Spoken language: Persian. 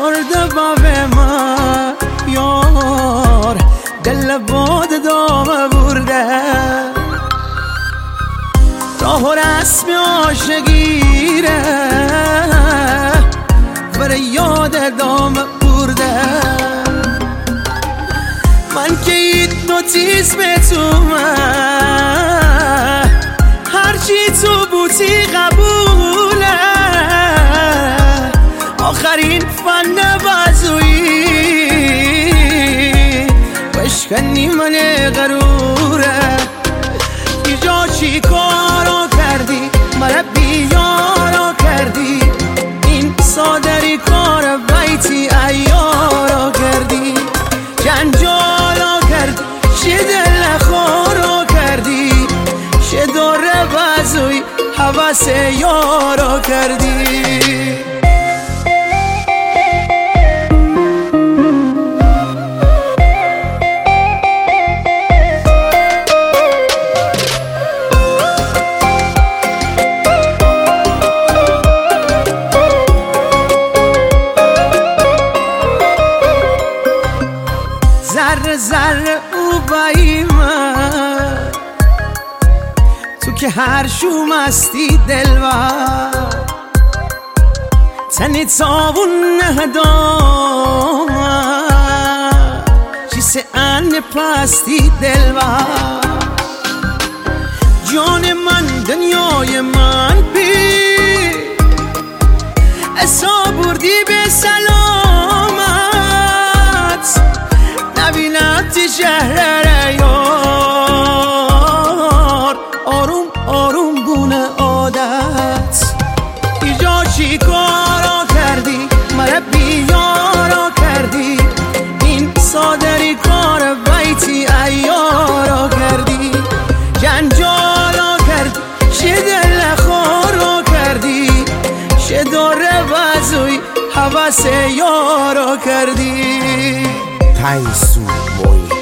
برده باب من یار دل باد دام برده راه و رسم عاشقیره بر یاد دام برده من که هیپنوتیزم تو من هرچی تو بوتی قبوله آخرین فن بازویی بشکنی من غروره ایجا چی کارو کردی مربی یارو کردی این صادری کار بیتی ایارو کردی جنجالو کردی چه دل خورو کردی چه دوره بازوی حواس یارو کردی ذره ذره او بایی من تو که هر شوم هستی دلوار تنی تاون ندام چیسه ان پستی دلوار جان من دنیای من بی اسا بردی به سلامت نبینت شهر یار آروم آروم بونه عادت ایجا چی کارو کردی مربی یارو کردی این صادری کار بیتی ایارو کردی جنجالو کردی چه دل خورو کردی چه دوره بازوی حواس یارو کردی تایسو موی